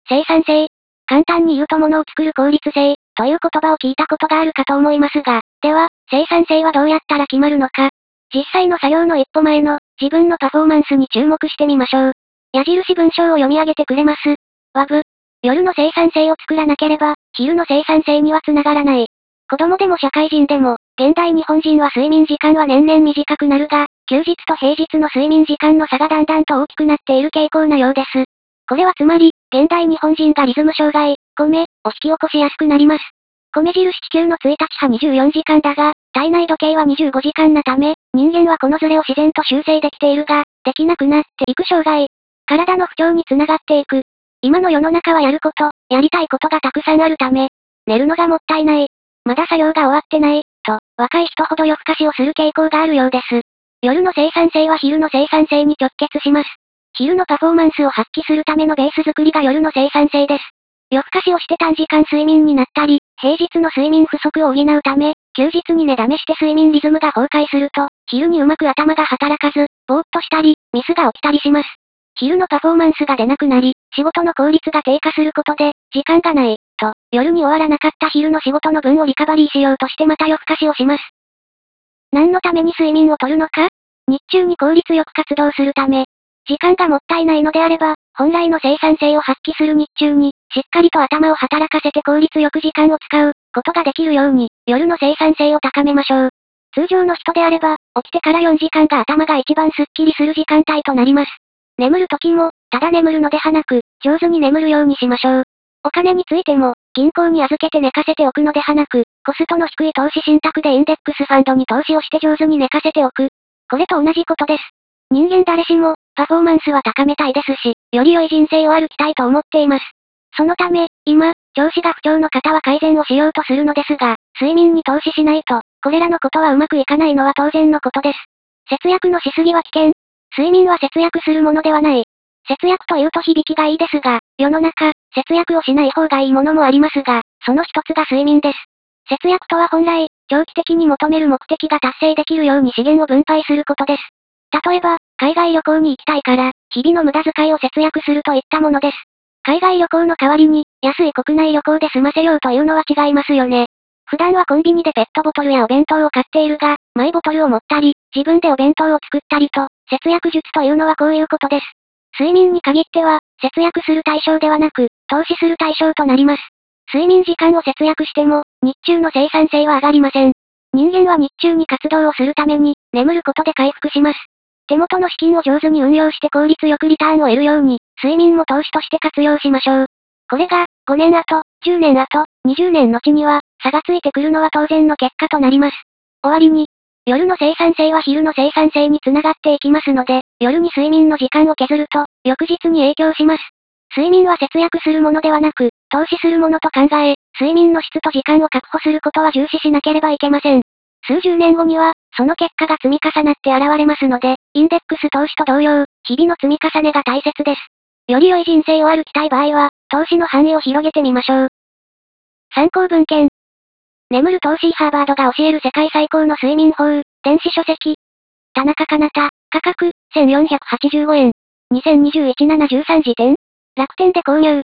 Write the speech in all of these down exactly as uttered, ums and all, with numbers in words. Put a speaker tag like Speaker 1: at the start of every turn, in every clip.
Speaker 1: 生産性。簡単に言うと物を作る効率性、という言葉を聞いたことがあるかと思いますが、では、生産性はどうやったら決まるのか。実際の作業の一歩前の、自分のパフォーマンスに注目してみましょう。矢印文章を読み上げてくれます。ワブ。夜の生産性を作らなければ、昼の生産性にはつながらない。子供でも社会人でも、現代日本人は睡眠時間は年々短くなるが、休日と平日の睡眠時間の差がだんだんと大きくなっている傾向なようです。これはつまり、現代日本人がリズム障害、米、を引き起こしやすくなります。米印地球のいちにちはにじゅうよじかんだが、体内時計はにじゅうごじかんなため、人間はこのズレを自然と修正できているが、できなくなっていく障害。体の不調につながっていく。今の世の中はやること、やりたいことがたくさんあるため、寝るのがもったいない。まだ作業が終わってない、と、若い人ほど夜更かしをする傾向があるようです。夜の生産性は昼の生産性に直結します。昼のパフォーマンスを発揮するためのベース作りが夜の生産性です。夜更かしをして短時間睡眠になったり、平日の睡眠不足を補うため、休日に寝だめして睡眠リズムが崩壊すると、昼にうまく頭が働かず、ぼーっとしたり、ミスが起きたりします。昼のパフォーマンスが出なくなり、仕事の効率が低下することで、時間がない、と、夜に終わらなかった昼の仕事の分をリカバリーしようとしてまた夜更かしをします。何のために睡眠をとるのか？日中に効率よく活動するため。時間がもったいないのであれば、本来の生産性を発揮する日中に、しっかりと頭を働かせて効率よく時間を使う、ことができるように、夜の生産性を高めましょう。通常の人であれば、起きてからよじかんが頭が一番スッキリする時間帯となります。眠る時も、ただ眠るのではなく、上手に眠るようにしましょう。お金についても、銀行に預けて寝かせておくのではなく、コストの低い投資信託でインデックスファンドに投資をして上手に寝かせておく。これと同じことです。人間誰しも、パフォーマンスは高めたいですし、より良い人生を歩きたいと思っています。そのため、今、調子が不調の方は改善をしようとするのですが、睡眠に投資しないと、これらのことはうまくいかないのは当然のことです。節約のしすぎは危険。睡眠は節約するものではない。節約というと響きがいいですが、世の中、節約をしない方がいいものもありますが、その一つが睡眠です。節約とは本来、長期的に求める目的が達成できるように資源を分配することです。例えば、海外旅行に行きたいから、日々の無駄遣いを節約するといったものです。海外旅行の代わりに、安い国内旅行で済ませようというのは違いますよね。普段はコンビニでペットボトルやお弁当を買っているが、マイボトルを持ったり、自分でお弁当を作ったりと、節約術というのはこういうことです。睡眠に限っては、節約する対象ではなく、投資する対象となります。睡眠時間を節約しても、日中の生産性は上がりません。人間は日中に活動をするために、眠ることで回復します。手元の資金を上手に運用して効率よくリターンを得るように、睡眠も投資として活用しましょう。これが、ごねんご、じゅうねんご、にじゅうねん後には、差がついてくるのは当然の結果となります。終わりに、夜の生産性は昼の生産性につながっていきますので、夜に睡眠の時間を削ると、翌日に影響します。睡眠は節約するものではなく、投資するものと考え、睡眠の質と時間を確保することは重視しなければいけません。数十年後には、その結果が積み重なって現れますので、インデックス投資と同様、日々の積み重ねが大切です。より良い人生を歩きたい場合は、投資の範囲を広げてみましょう。参考文献。眠る投資ハーバードが教える世界最高の睡眠法、電子書籍。田中かなた、価格、せんよんひゃくはちじゅうごえん。にせんにじゅういちねんしちじゅうさん時点。楽天で購入。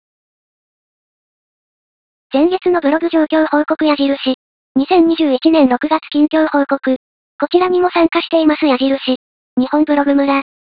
Speaker 1: 前月のブログ状況報告矢印。にせんにじゅういちねんろくがつ近況報告。こちらにも参加しています矢印。日本ブログ村。